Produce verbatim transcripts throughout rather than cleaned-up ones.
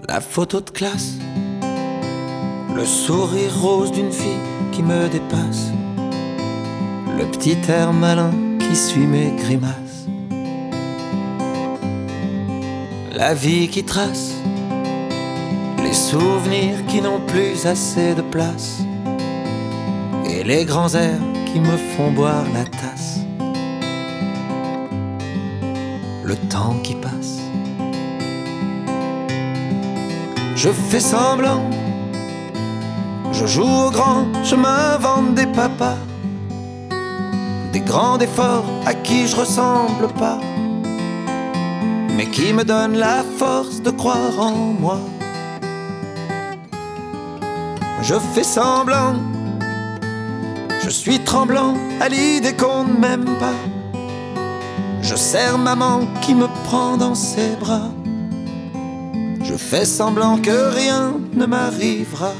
La photo de classe, le sourire rose d'une fille qui me dépasse, le petit air malin qui suit mes grimaces, la vie qui trace, les souvenirs qui n'ont plus assez de place, et les grands airs qui me font boire la tasse. Le temps qui passe, je fais semblant, je joue au grand, je m'invente des papas, des grands efforts à qui je ressemble pas, mais qui me donnent la force de croire en moi. Je fais semblant, je suis tremblant à l'idée qu'on ne m'aime pas. Je serre maman qui me prend dans ses bras. Je fais semblant que rien ne m'arrivera,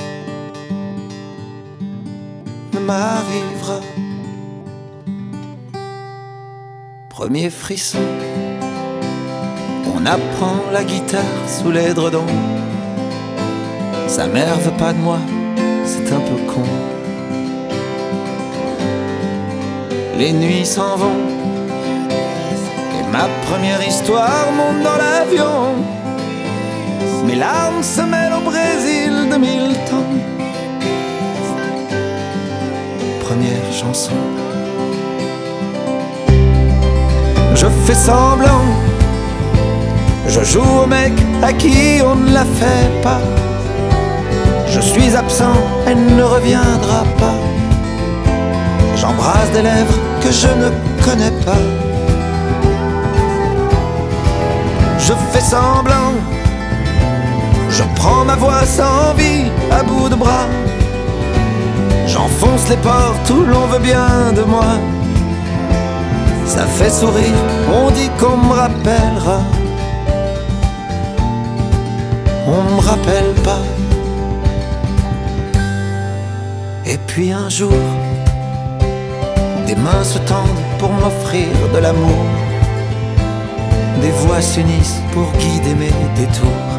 ne m'arrivera. Premier frisson, on apprend la guitare sous l'édredon. Sa mère veut pas de moi, c'est un peu con. Les nuits s'en vont, et ma première histoire monte dans l'avion. Mes larmes se mêlent au Brésil de mille temps. Première chanson. Je fais semblant, je joue au mec à qui on ne la fait pas. Je suis absent, elle ne reviendra pas. J'embrasse des lèvres que je ne connais pas. Je fais semblant, je prends ma voix sans vie à bout de bras. J'enfonce les portes où l'on veut bien de moi. Ça fait sourire, on dit qu'on me rappellera. On me rappelle pas. Et puis un jour, des mains se tendent pour m'offrir de l'amour. Des voix s'unissent pour guider mes détours.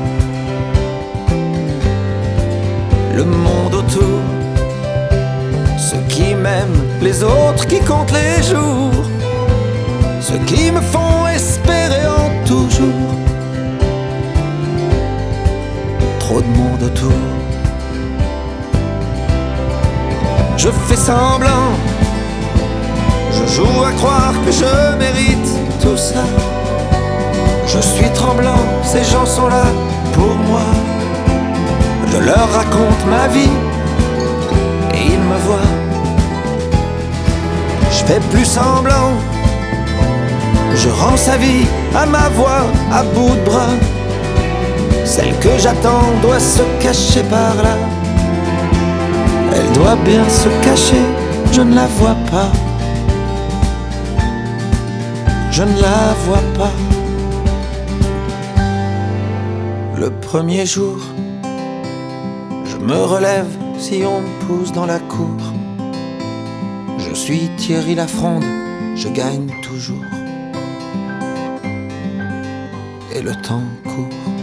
Le monde autour, ceux qui m'aiment, les autres qui comptent les jours, ceux qui me font espérer en toujours. Trop de monde autour. Je fais semblant, je joue à croire que je mérite tout ça. Je suis tremblant, ces gens sont là pour moi. Je leur raconte ma vie et ils me voient. Je fais plus semblant, je rends sa vie à ma voix à bout de bras. Celle que j'attends doit se cacher par là. Elle doit bien se cacher, je ne la vois pas. Je ne la vois pas. Le premier jour, je me relève si on me pousse dans la cour. Je suis Thierry Lafronde, je gagne toujours. Et le temps court.